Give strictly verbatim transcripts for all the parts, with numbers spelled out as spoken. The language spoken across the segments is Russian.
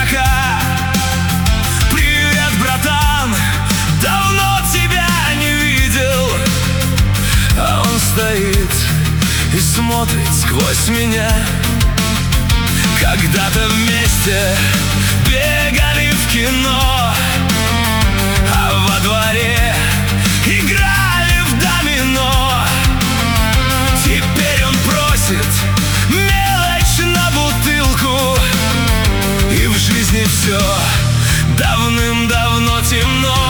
дурака. Привет, братан, давно тебя не видел. А он стоит и смотрит сквозь меня. Когда-то вместе бегали в кино, а во дворе играли в домино. Теперь он просит мелочь на бутылку, и в жизни все давным-давно темно.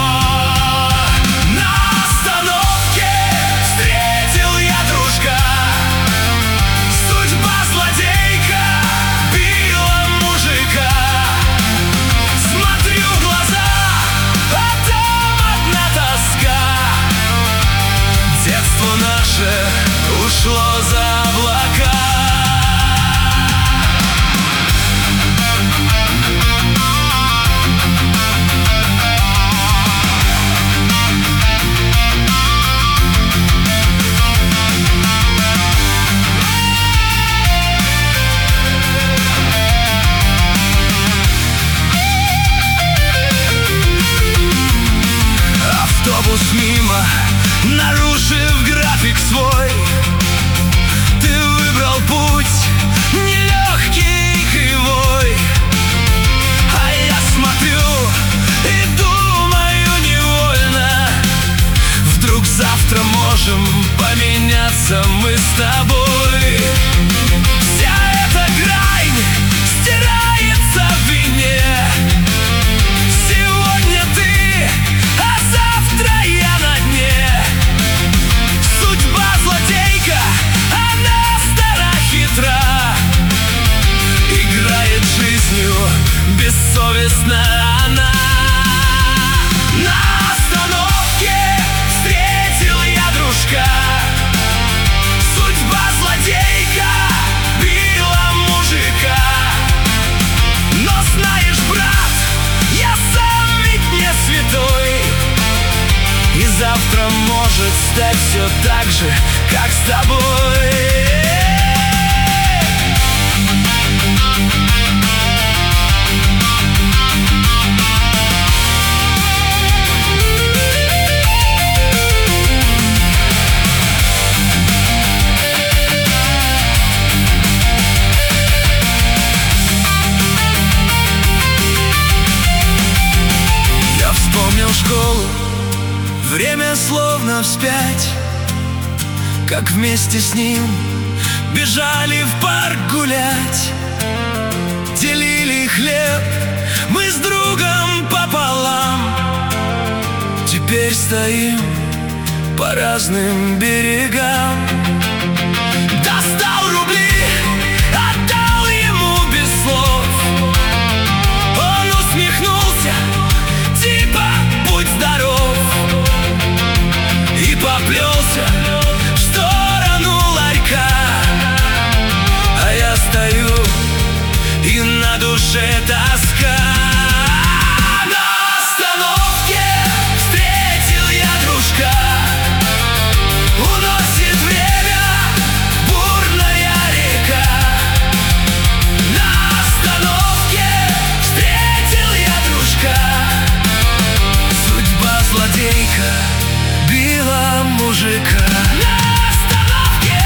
Ушло за облака. Автобус мимо, нарушив график свой. Путь нелегкий и кривой, а я смотрю и думаю невольно: вдруг завтра можем поменяться мы с тобой. Вся эта грань стирается в вине. Сегодня ты, а завтра я на дне. Судьба злодейка, играет жизнью бессовестно она. На остановке встретил я дружка. Судьба злодейка била мужика. Но знаешь, брат, я сам ведь не святой, и завтра может стать все так же, как с тобой. Школу, время словно вспять, как вместе с ним бежали в парк гулять. Делили хлеб мы с другом пополам. Теперь стоим по разным берегам. Достал рубли, отдал ему без слов. Он усмехнулся, типа будь здоров, и поплелся в сторону ларька. А я стою, и на душе тоска. На остановке встретил я дружка. Уносит время бурная река. На остановке встретил я дружка. Злодейка била мужика. На остановке.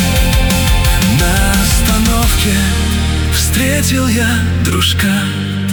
Встретил я дружка.